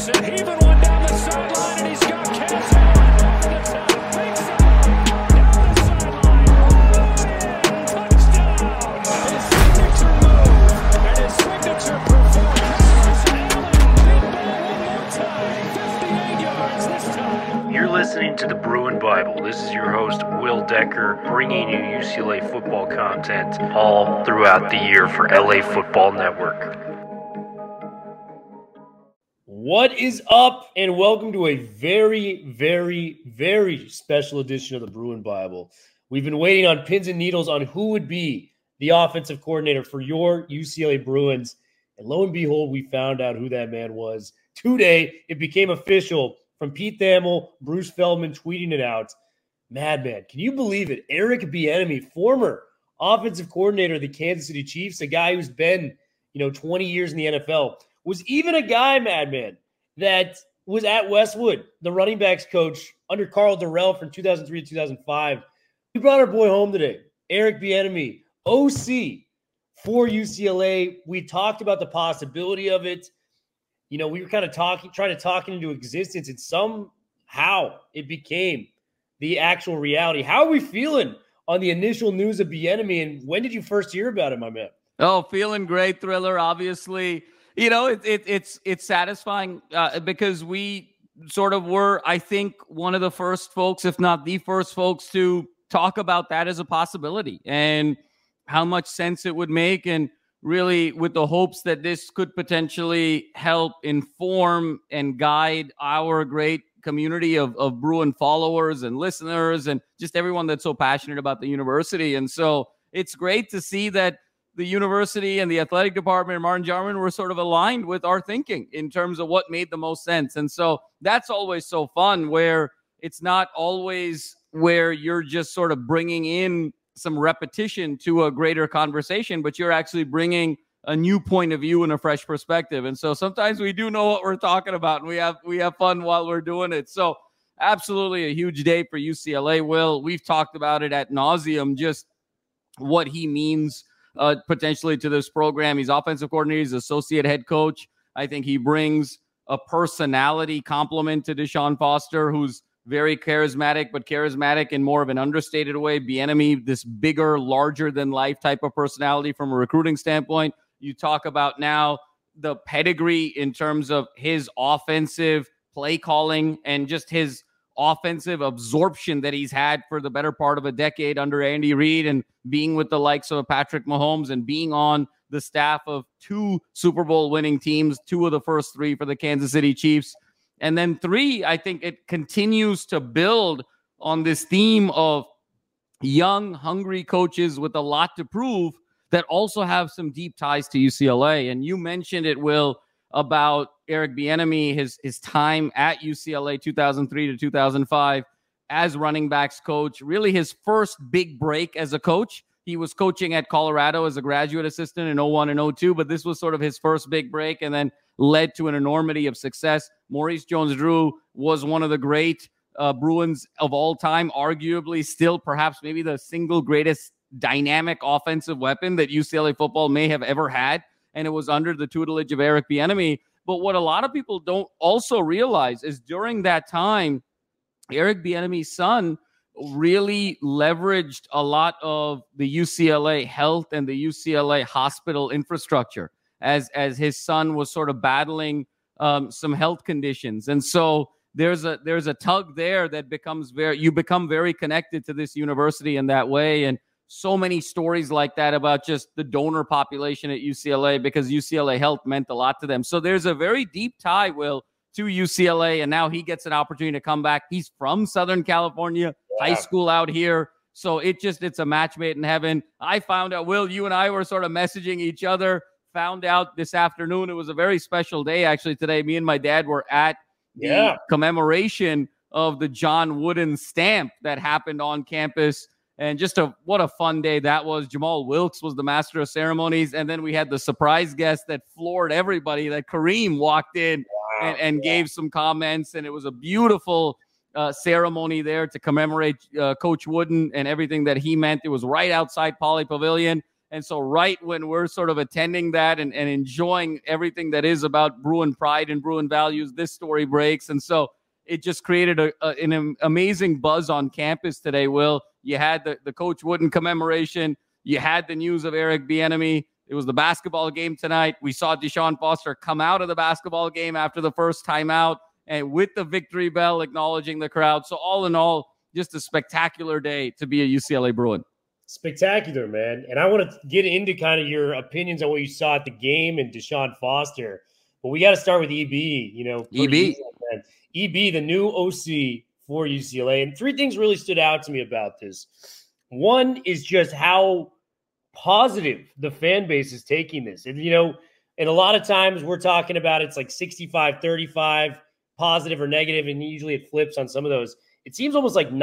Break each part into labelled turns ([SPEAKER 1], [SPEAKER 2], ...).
[SPEAKER 1] Anderson heaving one down the sideline, and he's got Cass Allen over the top. Big side, down the sideline. Touchdown. His signature move and his signature performance. Cass Allen, deep ball one more time. 58 yards this time.
[SPEAKER 2] You're listening to the Bruin Bible. This is your host, Will Decker, bringing you UCLA football content all throughout the year for LA Football Network.
[SPEAKER 3] What is up, and welcome to a very, very, very special edition of the Bruin Bible. We've been waiting on pins and needles on who would be the offensive coordinator for your UCLA Bruins, and lo and behold, we found out who that man was. Today, it became official from Pete Thamel, Bruce Feldman tweeting it out. Madman, can you believe it? Eric Bieniemy, former offensive coordinator of the Kansas City Chiefs, a guy who's been, 20 years in the NFL, was even a guy, Madman, that was at Westwood, the running backs coach under Carl Durrell from 2003 to 2005. We brought our boy home today, Eric Bieniemy, OC for UCLA. We talked about the possibility of it. We were kind of trying to talk it into existence, and somehow it became the actual reality. How are we feeling on the initial news of Bieniemy, and when did you first hear about it, my man?
[SPEAKER 4] Oh, feeling great, Thriller. Obviously, it's satisfying because we sort of were, I think, one of the first folks, if not the first folks, to talk about that as a possibility and how much sense it would make, and really with the hopes that this could potentially help inform and guide our great community of Bruin followers and listeners and just everyone that's so passionate about the university. And so it's great to see that the university and the athletic department and Martin Jarman were sort of aligned with our thinking in terms of what made the most sense. And so that's always so fun, where it's not always where you're just sort of bringing in some repetition to a greater conversation, but you're actually bringing a new point of view and a fresh perspective. And so sometimes we do know what we're talking about, and we have fun while we're doing it. So absolutely a huge day for UCLA, Will. We've talked about it ad nauseum, just what he means potentially to this program. He's offensive coordinator, he's associate head coach. I think he brings a personality complement to Deshaun Foster, who's very charismatic, but charismatic in more of an understated way. Bieniemy, this bigger, larger than life type of personality from a recruiting standpoint. You talk about now the pedigree in terms of his offensive play calling and just his offensive absorption that he's had for the better part of a decade under Andy Reid, and being with the likes of Patrick Mahomes and being on the staff of 2 Super Bowl winning teams, 2 of the first 3 for the Kansas City Chiefs. And then 3, I think it continues to build on this theme of young, hungry coaches with a lot to prove that also have some deep ties to UCLA. And you mentioned it, Will, about Eric Bieniemy, his time at UCLA 2003 to 2005 as running backs coach, really his first big break as a coach. He was coaching at Colorado as a graduate assistant in 01 and 02, but this was sort of his first big break, and then led to an enormity of success. Maurice Jones-Drew was one of the great Bruins of all time, arguably still perhaps maybe the single greatest dynamic offensive weapon that UCLA football may have ever had, and it was under the tutelage of Eric Bieniemy. But what a lot of people don't also realize is during that time, Eric Bieniemy's son really leveraged a lot of the UCLA health and the UCLA hospital infrastructure as his son was sort of battling some health conditions. And so there's a tug there that you become very connected to this university in that way. And so many stories like that about just the donor population at UCLA, because UCLA health meant a lot to them. So there's a very deep tie, Will, to UCLA, and now he gets an opportunity to come back. He's from Southern California, high school out here. So it's a match made in heaven. I found out, Will, you and I were sort of messaging each other, found out this afternoon. It was a very special day, actually, today. Me and my dad were at the commemoration of the John Wooden stamp that happened on campus. And what a fun day that was. Jamal Wilkes was the master of ceremonies. And then we had the surprise guest that floored everybody, that Kareem walked in and gave some comments. And it was a beautiful ceremony there to commemorate Coach Wooden and everything that he meant. It was right outside Pauley Pavilion. And so right when we're sort of attending that and enjoying everything that is about Bruin pride and Bruin values, this story breaks. And so it just created an amazing buzz on campus today, Will. You had the Coach Wooden commemoration. You had the news of Eric Bieniemy. It was the basketball game tonight. We saw Deshaun Foster come out of the basketball game after the first timeout and with the victory bell acknowledging the crowd. So all in all, just a spectacular day to be a UCLA Bruin. Spectacular,
[SPEAKER 3] man. And I want to get into kind of your opinions on what you saw at the game and Deshaun Foster. But we got to start with EB,
[SPEAKER 4] EB.
[SPEAKER 3] EB, the new OC for UCLA. And three things really stood out to me about this. One is just how positive the fan base is taking this. And, and a lot of times we're talking about it's like 65-35, positive or negative, and usually it flips on some of those. It seems almost like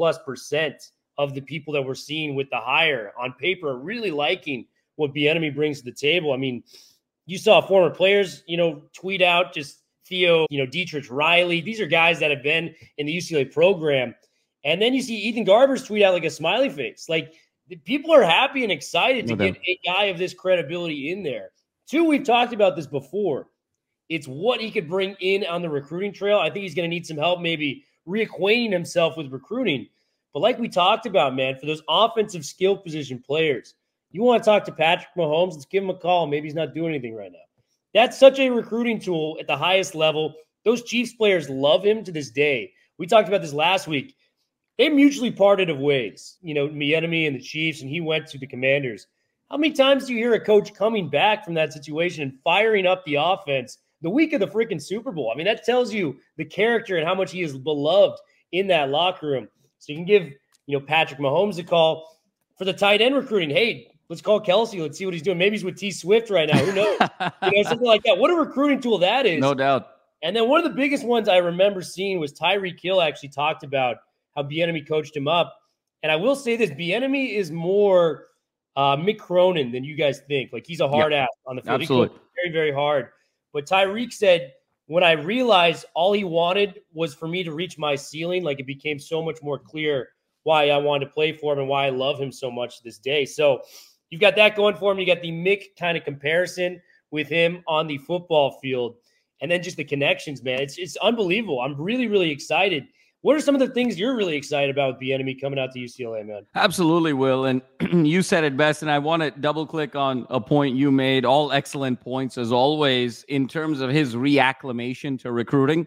[SPEAKER 3] 90+% of the people that we're seeing with the hire on paper are really liking what Bieniemy brings to the table. I mean, you saw former players, tweet out just Theo, Dietrich Riley. These are guys that have been in the UCLA program. And then you see Ethan Garbers tweet out like a smiley face. Like, people are happy and excited to get a guy of this credibility in there. Two, we've talked about this before. It's what he could bring in on the recruiting trail. I think he's going to need some help maybe reacquainting himself with recruiting. But like we talked about, man, for those offensive skill position players, you want to talk to Patrick Mahomes, let's give him a call. Maybe he's not doing anything right now. That's such a recruiting tool at the highest level. Those Chiefs players love him to this day. We talked about this last week. They mutually parted of ways, Bieniemy and the Chiefs, and he went to the Commanders. How many times do you hear a coach coming back from that situation and firing up the offense the week of the freaking Super Bowl? I mean, that tells you the character and how much he is beloved in that locker room. So you can give, Patrick Mahomes a call for the tight end recruiting. Hey, let's call Kelsey. Let's see what he's doing. Maybe he's with T Swift right now. Who knows? Something like that. What a recruiting tool that is.
[SPEAKER 4] No doubt.
[SPEAKER 3] And then one of the biggest ones I remember seeing was Tyreek Hill actually talked about how Bieniemy coached him up. And I will say this, Bieniemy is more Mick Cronin than you guys think. Like, he's a hard ass on the field.
[SPEAKER 4] Absolutely.
[SPEAKER 3] He very, very hard. But Tyreek said, when I realized all he wanted was for me to reach my ceiling, like, it became so much more clear why I wanted to play for him and why I love him so much this day. So you've got that going for him. You got the Mick kind of comparison with him on the football field. And then just the connections, man. It's unbelievable. I'm really, really excited. What are some of the things you're really excited about with Bieniemy coming out to UCLA, man?
[SPEAKER 4] Absolutely, Will. And you said it best, and I want to double-click on a point you made. All excellent points, as always, in terms of his reacclimation to recruiting.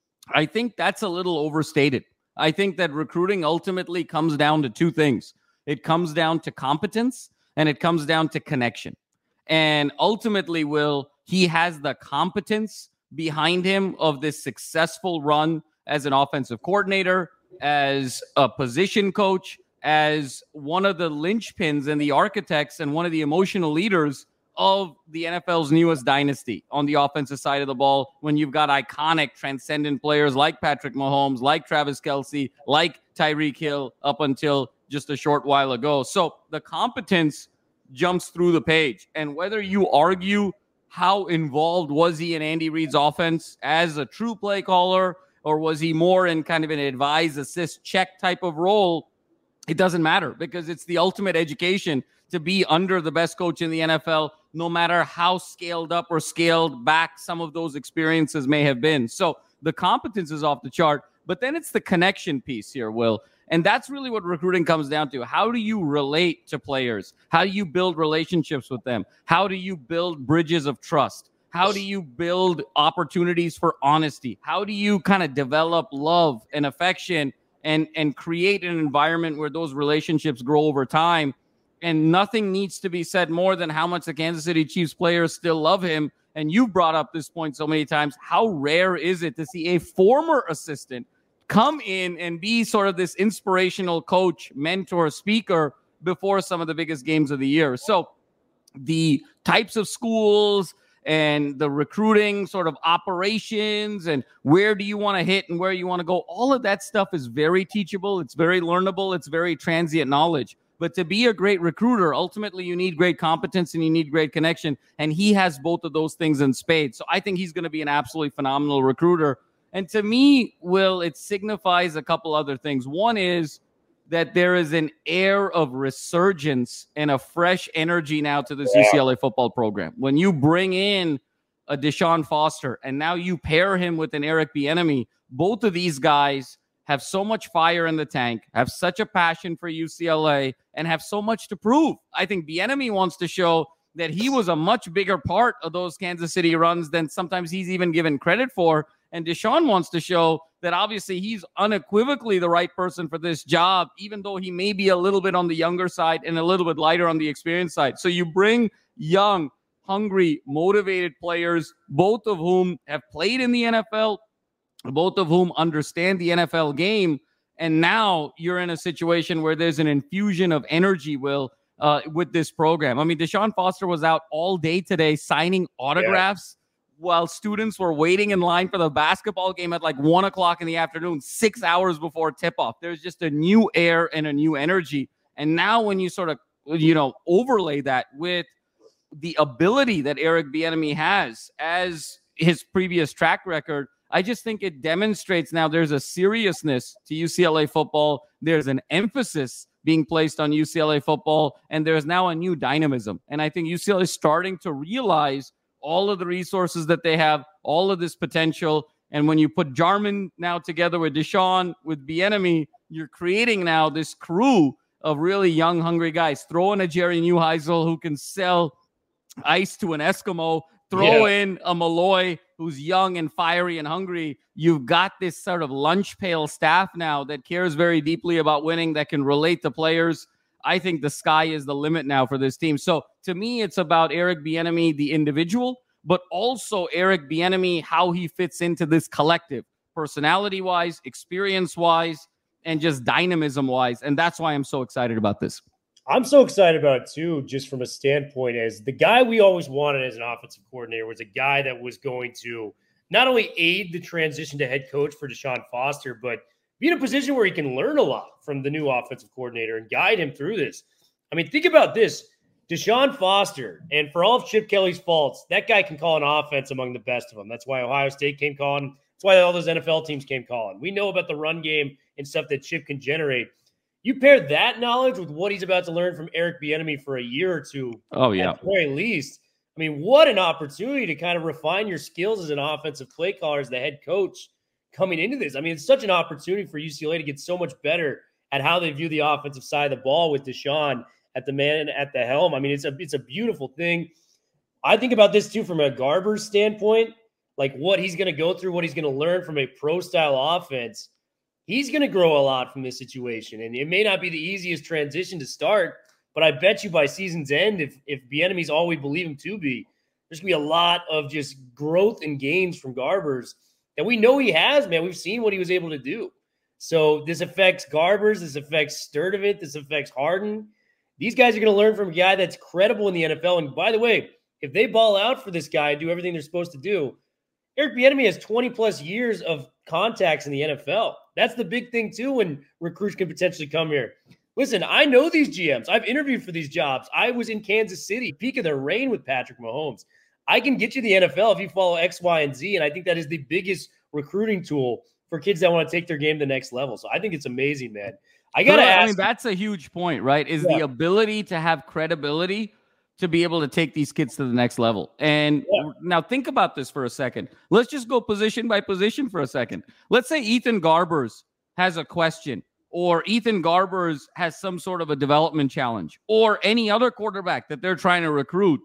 [SPEAKER 4] I think that's a little overstated. I think that recruiting ultimately comes down to two things. It comes down to competence, and it comes down to connection. And ultimately, Will, he has the competence behind him of this successful run as an offensive coordinator, as a position coach, as one of the linchpins and the architects and one of the emotional leaders of the NFL's newest dynasty on the offensive side of the ball, when you've got iconic, transcendent players like Patrick Mahomes, like Travis Kelce, like Tyreek Hill up until just a short while ago. So the competence jumps through the page. And whether you argue how involved was he in Andy Reid's offense as a true play caller, or was he more in kind of an advise, assist, check type of role? It doesn't matter, because it's the ultimate education to be under the best coach in the NFL, no matter how scaled up or scaled back some of those experiences may have been. So the competence is off the chart, but then it's the connection piece here, Will. And that's really what recruiting comes down to. How do you relate to players? How do you build relationships with them? How do you build bridges of trust? How do you build opportunities for honesty? How do you kind of develop love and affection and create an environment where those relationships grow over time? And nothing needs to be said more than how much the Kansas City Chiefs players still love him. And you brought up this point so many times. How rare is it to see a former assistant come in and be sort of this inspirational coach, mentor, speaker before some of the biggest games of the year? So the types of schools and the recruiting sort of operations and where do you want to hit and where you want to go, all of that stuff is very teachable. It's very learnable. It's very transient knowledge. But to be a great recruiter, ultimately you need great competence and you need great connection. And he has both of those things in spades. So I think he's going to be an absolutely phenomenal recruiter. And to me, Will, it signifies a couple other things. One is that there is an air of resurgence and a fresh energy now to this UCLA football program. When you bring in a Deshaun Foster and now you pair him with an Eric Bieniemy, both of these guys have so much fire in the tank, have such a passion for UCLA, and have so much to prove. I think Bieniemy wants to show that he was a much bigger part of those Kansas City runs than sometimes he's even given credit for. And Deshaun wants to show that obviously he's unequivocally the right person for this job, even though he may be a little bit on the younger side and a little bit lighter on the experience side. So you bring young, hungry, motivated players, both of whom have played in the NFL, both of whom understand the NFL game. And now you're in a situation where there's an infusion of energy, Will, with this program. I mean, Deshaun Foster was out all day today signing autographs while students were waiting in line for the basketball game at like 1 o'clock in the afternoon, 6 hours before tip-off. There's just a new air and a new energy. And now when you sort of, overlay that with the ability that Eric Bieniemy has as his previous track record, I just think it demonstrates now there's a seriousness to UCLA football. There's an emphasis being placed on UCLA football, and there's now a new dynamism. And I think UCLA is starting to realize all of the resources that they have, all of this potential. And when you put Jarman now together with Deshaun, with Bieniemy, you're creating now this crew of really young, hungry guys. Throw in a Jerry Neuheisel who can sell ice to an Eskimo. Throw in a Malloy who's young and fiery and hungry. You've got this sort of lunch pail staff now that cares very deeply about winning, that can relate to players. I think the sky is the limit now for this team. So to me, it's about Eric Bieniemy, the individual, but also Eric Bieniemy, how he fits into this collective, personality-wise, experience-wise, and just dynamism-wise. And that's why I'm so excited about this.
[SPEAKER 3] I'm so excited about it too, just from a standpoint as the guy we always wanted as an offensive coordinator was a guy that was going to not only aid the transition to head coach for Deshaun Foster, but be in a position where he can learn a lot from the new offensive coordinator and guide him through this. I mean, think about this. Deshaun Foster, and for all of Chip Kelly's faults, that guy can call an offense among the best of them. That's why Ohio State came calling. That's why all those NFL teams came calling. We know about the run game and stuff that Chip can generate. You pair that knowledge with what he's about to learn from Eric Bieniemy for a year or two, at the very least. I mean, what an opportunity to kind of refine your skills as an offensive play caller, as the head coach coming into this. I mean, it's such an opportunity for UCLA to get so much better at how they view the offensive side of the ball with Deshaun at the helm. I mean, it's a beautiful thing. I think about this too from a Garbers standpoint, like what he's going to go through, what he's going to learn from a pro-style offense. He's going to grow a lot from this situation, and it may not be the easiest transition to start, but I bet you by season's end, if Bieniemy's all we believe him to be, there's going to be a lot of just growth and gains from Garbers that we know he has, man. We've seen what he was able to do. So this affects Garbers, this affects Sturdivant, this affects Harden. These guys are going to learn from a guy that's credible in the NFL. And by the way, if they ball out for this guy and do everything they're supposed to do, Eric Bieniemy has 20-plus years of contacts in the NFL. That's the big thing, too, when recruits can potentially come here. Listen, I know these GMs. I've interviewed for these jobs. I was in Kansas City, peak of their reign with Patrick Mahomes. I can get you the NFL if you follow X, Y, and Z, and I think that is the biggest recruiting tool for kids that want to take their game to the next level. So I think it's amazing, man. I got to ask. I mean,
[SPEAKER 4] that's a huge point, right? Is the ability to have credibility to be able to take these kids to the next level. And now think about this for a second. Let's just go position by position for a second. Let's say Ethan Garbers has a question, or Ethan Garbers has some sort of a development challenge, or any other quarterback that they're trying to recruit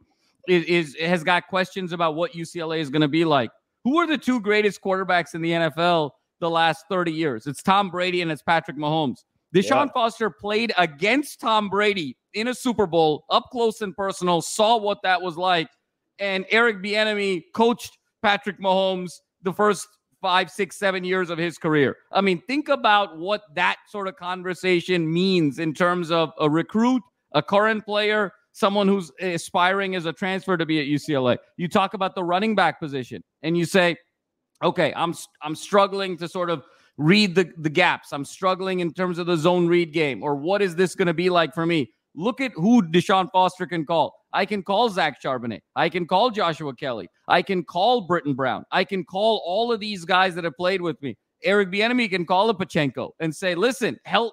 [SPEAKER 4] has got questions about what UCLA is going to be like. Who are the two greatest quarterbacks in the NFL the last 30 years? It's Tom Brady and it's Patrick Mahomes. Deshaun Foster played against Tom Brady in a Super Bowl, up close and personal, saw what that was like. And Eric Bieniemy coached Patrick Mahomes the first 5, 6, 7 years of his career. I mean, think about what that sort of conversation means in terms of a recruit, a current player, someone who's aspiring as a transfer to be at UCLA. You talk about the running back position and you say, okay, I'm struggling to sort of read the gaps. I'm struggling in terms of the zone read game, or what is this going to be like for me? Look at who Deshaun Foster can call. I can call Zach Charbonnet. I can call Joshua Kelly. I can call Britton Brown. I can call all of these guys that have played with me. Eric Bieniemy can call up Pachenko and say, listen, help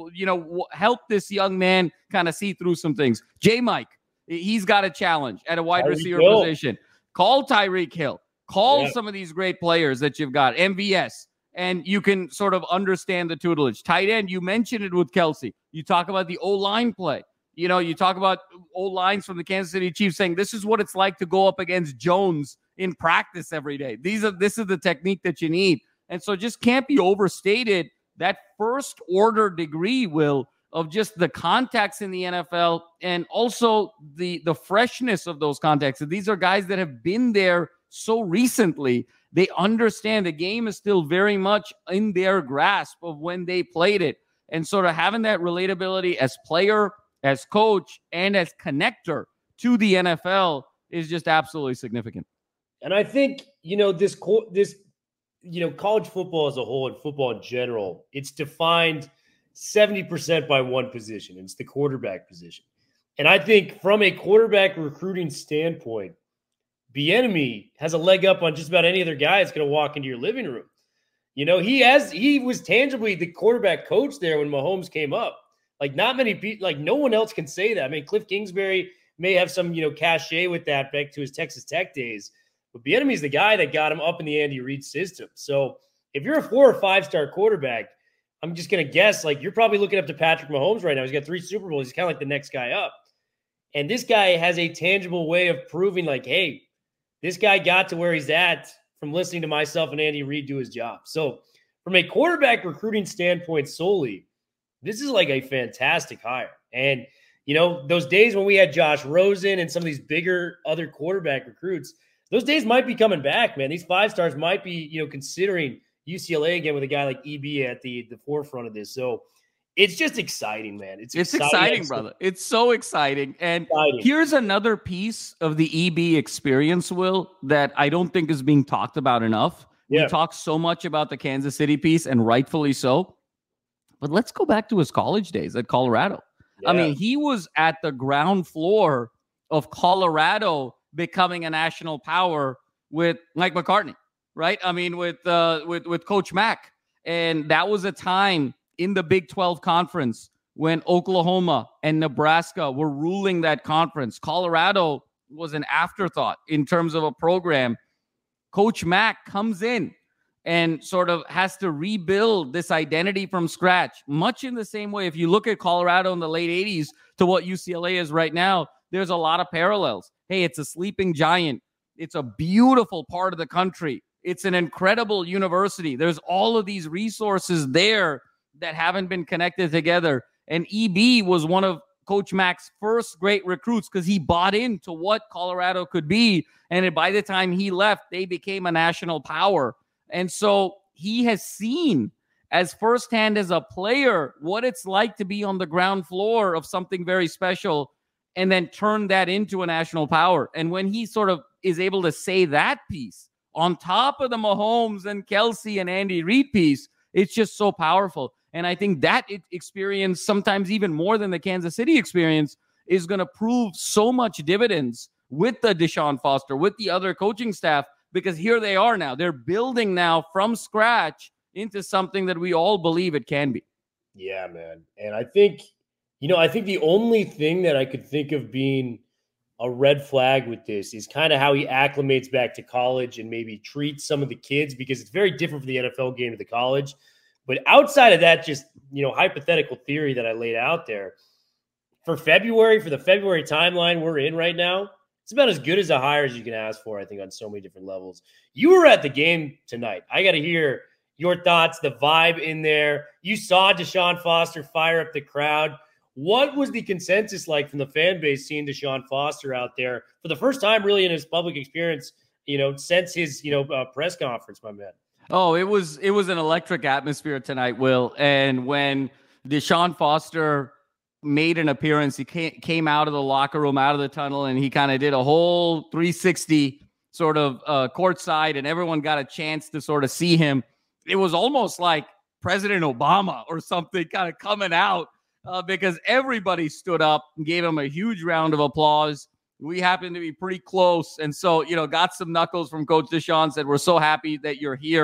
[SPEAKER 4] this young man kind of see through some things. J-Mike, he's got a challenge at a wide receiver position. Call Tyreek Hill. Call some of these great players that you've got, MVS, and you can sort of understand the tutelage. Tight end, you mentioned it with Kelsey. You talk about the O-line play. You talk about O-lines from the Kansas City Chiefs saying this is what it's like to go up against Jones in practice every day. This is the technique that you need. And so just can't be overstated that first order degree, Will, of just the contacts in the NFL and also the freshness of those contacts. And these are guys that have been there so recently. They understand the game is still very much in their grasp of when they played it. And sort of having that relatability as player, as coach, and as connector to the NFL is just absolutely significant.
[SPEAKER 3] And I think, this college football as a whole and football in general, it's defined 70% by one position. It's the quarterback position. And I think from a quarterback recruiting standpoint, Bieniemy has a leg up on just about any other guy that's going to walk into your living room. He was tangibly the quarterback coach there when Mahomes came up. Like, not many people, like, no one else can say that. I mean, Cliff Kingsbury may have some, cachet with that back to his Texas Tech days, but Bieniemy's the guy that got him up in the Andy Reid system. So if you're a 4 or 5-star quarterback, I'm just going to guess, like, you're probably looking up to Patrick Mahomes right now. He's got 3 Super Bowls. He's kind of like the next guy up. And this guy has a tangible way of proving, like, hey, this guy got to where he's at from listening to myself and Andy Reid do his job. So from a quarterback recruiting standpoint solely, this is like a fantastic hire. And, those days when we had Josh Rosen and some of these bigger other quarterback recruits, those days might be coming back, man. These 5-stars might be, considering UCLA again with a guy like EB at the forefront of this. So it's just exciting, man. It's
[SPEAKER 4] exciting, brother. It's so exciting. And here's another piece of the EB experience, Will, that I don't think is being talked about enough. Yeah. We talk so much about the Kansas City piece, and rightfully so. But let's go back to his college days at Colorado. Yeah. I mean, he was at the ground floor of Colorado becoming a national power with Mike McCartney, right? I mean, with Coach Mack. And that was a time in the Big 12 conference when Oklahoma and Nebraska were ruling that conference. Colorado was an afterthought in terms of a program. Coach Mack comes in and sort of has to rebuild this identity from scratch, much in the same way. If you look at Colorado in the late 80s to what UCLA is right now, there's a lot of parallels. Hey, it's a sleeping giant. It's a beautiful part of the country. It's an incredible university. There's all of these resources there that haven't been connected together. And EB was one of Coach Mack's first great recruits because he bought into what Colorado could be. And by the time he left, they became a national power. And so he has seen as firsthand as a player what it's like to be on the ground floor of something very special and then turn that into a national power. And when he sort of is able to say that piece on top of the Mahomes and Kelsey and Andy Reid piece, it's just so powerful. And I think that experience, sometimes even more than the Kansas City experience, is going to prove so much dividends with the Deshaun Foster, with the other coaching staff, because here they are now. They're building now from scratch into something that we all believe it can be.
[SPEAKER 3] Yeah, man. And I think, I think the only thing that I could think of being a red flag with this is kind of how he acclimates back to college and maybe treats some of the kids, because it's very different from the NFL game to the college. But outside of that, just, hypothetical theory that I laid out there, for the February timeline we're in right now, it's about as good as a hire as you can ask for, I think, on so many different levels. You were at the game tonight. I got to hear your thoughts, the vibe in there. You saw Deshaun Foster fire up the crowd. What was the consensus like from the fan base seeing Deshaun Foster out there for the first time really in his public experience, since his, press conference, my man?
[SPEAKER 4] Oh, it was an electric atmosphere tonight, Will. And when Deshaun Foster made an appearance, he came out of the locker room, out of the tunnel, and he kind of did a whole 360 sort of courtside, and everyone got a chance to sort of see him. It was almost like President Obama or something kind of coming out because everybody stood up and gave him a huge round of applause. We happened to be pretty close. And so, got some knuckles from Coach Deshaun, said, we're so happy that you're here.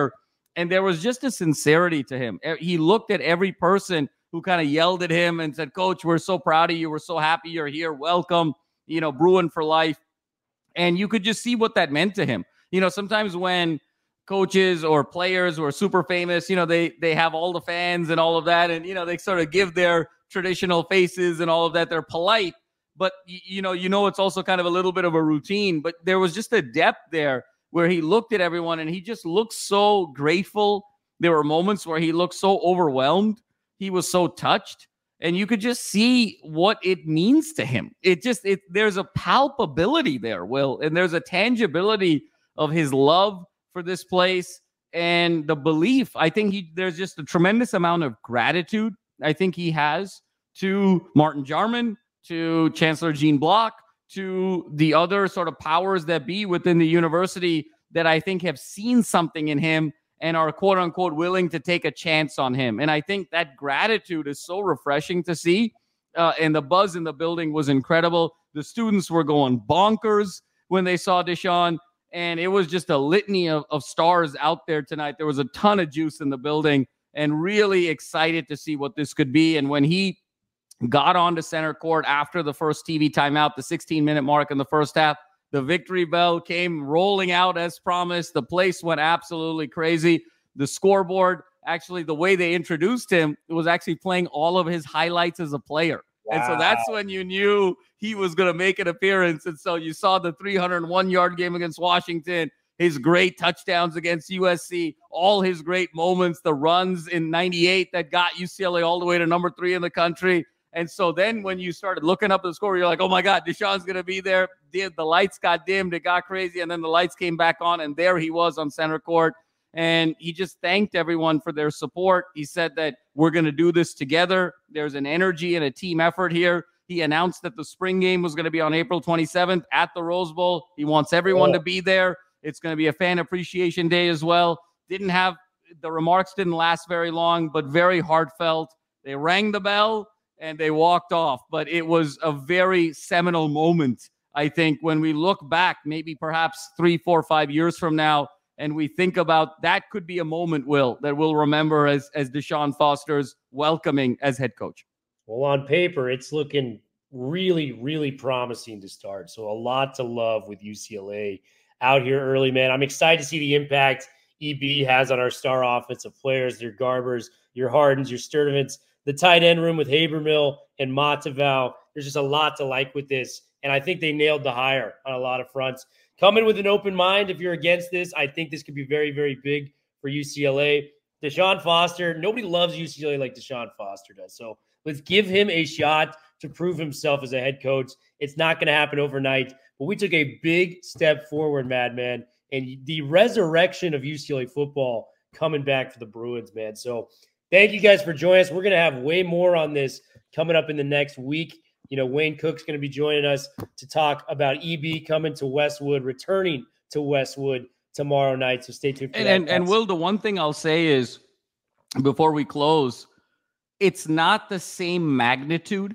[SPEAKER 4] And there was just a sincerity to him. He looked at every person who kind of yelled at him and said, Coach, we're so proud of you. We're so happy you're here. Welcome, Bruin for life. And you could just see what that meant to him. Sometimes when coaches or players who are super famous, they have all the fans and all of that. And, they sort of give their traditional faces and all of that. They're polite. But, it's also kind of a little bit of a routine. But there was just a depth there where he looked at everyone and he just looked so grateful. There were moments where he looked so overwhelmed. He was so touched. And you could just see what it means to him. There's a palpability there, Will, and there's a tangibility of his love for this place and the belief. I think there's just a tremendous amount of gratitude I think he has to Martin Jarman, to Chancellor Gene Block, to the other sort of powers that be within the university that I think have seen something in him and are quote unquote willing to take a chance on him. And I think that gratitude is so refreshing to see. And the buzz in the building was incredible. The students were going bonkers when they saw Deshaun. And it was just a litany of stars out there tonight. There was a ton of juice in the building and really excited to see what this could be. And when he got onto center court after the first TV timeout, the 16-minute mark in the first half, the victory bell came rolling out as promised. The place went absolutely crazy. The scoreboard, actually, the way they introduced him, it was actually playing all of his highlights as a player. Wow. And so that's when you knew he was going to make an appearance. And so you saw the 301-yard game against Washington, his great touchdowns against USC, all his great moments, the runs in 98 that got UCLA all the way to number 3 in the country. And so then when you started looking up at the score, you're like, oh, my God, Deshaun's going to be there. The lights got dimmed. It got crazy. And then the lights came back on. And there he was on center court. And he just thanked everyone for their support. He said that we're going to do this together. There's an energy and a team effort here. He announced that the spring game was going to be on April 27th at the Rose Bowl. He wants everyone to be there. It's going to be a fan appreciation day as well. The remarks didn't last very long, but very heartfelt. They rang the bell and they walked off. But it was a very seminal moment, I think, when we look back, maybe perhaps 3, 4, 5 years from now, and we think about that could be a moment, Will, that we'll remember as Deshaun Foster's welcoming as head coach.
[SPEAKER 3] Well, on paper, it's looking really, really promising to start. So a lot to love with UCLA out here early, man. I'm excited to see the impact EB has on our star offensive players, your Garbers, your Hardens, your Sturdivants, the tight end room with Habermill and Matavau. There's just a lot to like with this. And I think they nailed the hire on a lot of fronts. Come in with an open mind if you're against this. I think this could be very, very big for UCLA. Deshaun Foster, nobody loves UCLA like Deshaun Foster does. So let's give him a shot to prove himself as a head coach. It's not going to happen overnight, but we took a big step forward, Madman, and the resurrection of UCLA football coming back for the Bruins, man. So thank you guys for joining us. We're going to have way more on this coming up in the next week. Wayne Cook's going to be joining us to talk about EB coming to Westwood, returning to Westwood tomorrow night. So stay tuned for that.
[SPEAKER 4] And Will, the one thing I'll say is, before we close, it's not the same magnitude,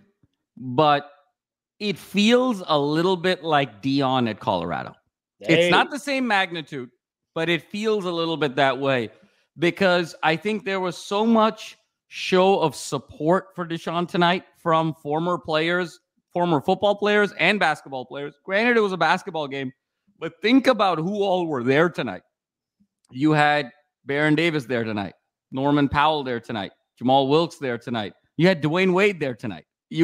[SPEAKER 4] but it feels a little bit like Deion at Colorado. Hey. It's not the same magnitude, but it feels a little bit that way because I think there was so much show of support for Deshaun tonight from former players, former football players and basketball players. Granted, it was a basketball game, but think about who all were there tonight. You had Baron Davis there tonight, Norman Powell there tonight, Jamal Wilkes there tonight. You had Dwayne Wade there tonight.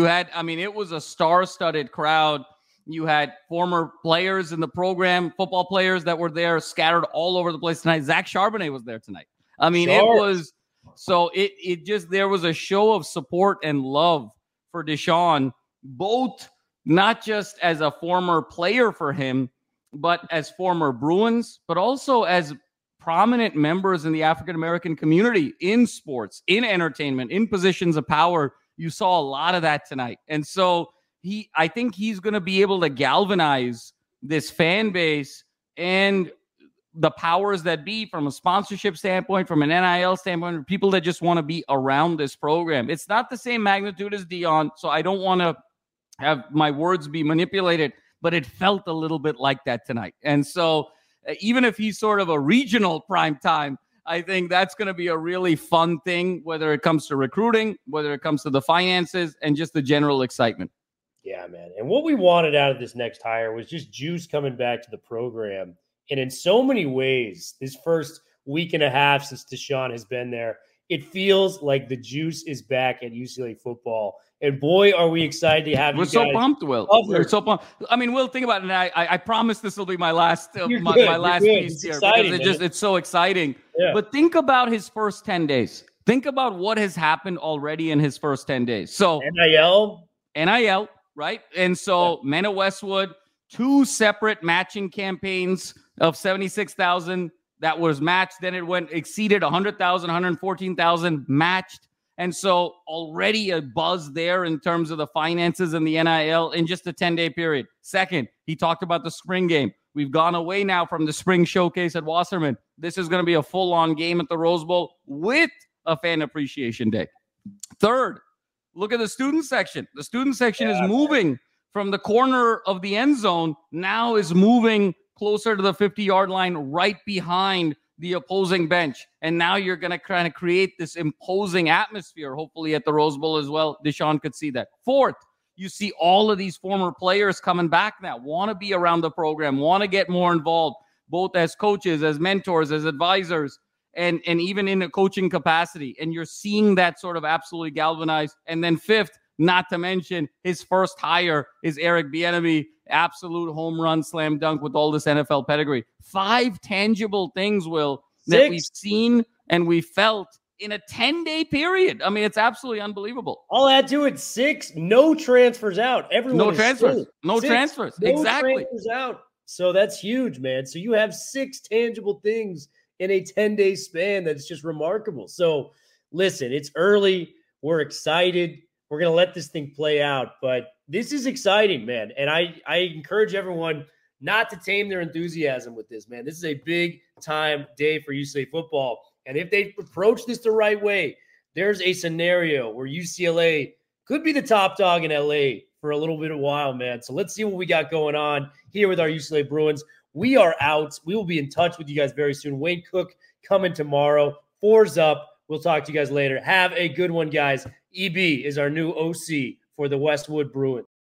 [SPEAKER 4] It was a star-studded crowd. You had former players in the program, football players that were there scattered all over the place tonight. Zach Charbonnet was there tonight. There was a show of support and love for Deshaun, both not just as a former player for him, but as former Bruins, but also as prominent members in the African-American community in sports, in entertainment, in positions of power. You saw a lot of that tonight. And so I think he's going to be able to galvanize this fan base and the powers that be from a sponsorship standpoint, from an NIL standpoint, people that just want to be around this program. It's not the same magnitude as Deion, so I don't want to have my words be manipulated, but it felt a little bit like that tonight. And so even if he's sort of a regional primetime I think that's going to be a really fun thing, whether it comes to recruiting, whether it comes to the finances, and just the general excitement.
[SPEAKER 3] Yeah, man. And what we wanted out of this next hire was just juice coming back to the program. And in so many ways, this first week and a half since Deshaun has been there, it feels like the juice is back at UCLA football. And boy, are we excited to have
[SPEAKER 4] We're
[SPEAKER 3] you guys.
[SPEAKER 4] so pumped, Will. We're so pumped. I mean, Will, think about it. And I promise this will be my last my last piece here because it's so exciting. Yeah. But think about his first 10 days. Think about what has happened already in his first 10 days. So NIL, right? And so Mena Westwood, 2 separate matching campaigns of 76,000 that was matched. Then it exceeded 100,000, 114,000 matched. And so already a buzz there in terms of the finances and the NIL in just a 10-day period. Second, he talked about the spring game. We've gone away now from the spring showcase at Wasserman. This is going to be a full-on game at the Rose Bowl with a fan appreciation day. Third, look at the student section. The student section is moving from the corner of the end zone, now is moving closer to the 50-yard line right behind the opposing bench. And now you're going to kind of create this imposing atmosphere, hopefully at the Rose Bowl as well. Deshaun could see that. Fourth, you see all of these former players coming back now, want to be around the program, want to get more involved, both as coaches, as mentors, as advisors, and even in a coaching capacity. And you're seeing that sort of absolutely galvanized. And then fifth, not to mention his first hire is Eric Bieniemy, absolute home run, slam dunk with all this NFL pedigree. 5 tangible things, Will, that we've seen and we felt in a 10-day period. I mean, it's absolutely unbelievable.
[SPEAKER 3] I'll add to it 6, no transfers out.
[SPEAKER 4] No transfers. Exactly.
[SPEAKER 3] Transfers out. So that's huge, man. So you have 6 tangible things in a 10-day span. That's just remarkable. So listen, it's early. We're excited. We're going to let this thing play out, but this is exciting, man. And I encourage everyone not to tame their enthusiasm with this, man. This is a big time day for UCLA football. And if they approach this the right way, there's a scenario where UCLA could be the top dog in LA for a little bit of a while, man. So let's see what we got going on here with our UCLA Bruins. We are out. We will be in touch with you guys very soon. Wayne Cook coming tomorrow. 4's up. We'll talk to you guys later. Have a good one, guys. EB is our new OC for the Westwood Bruins.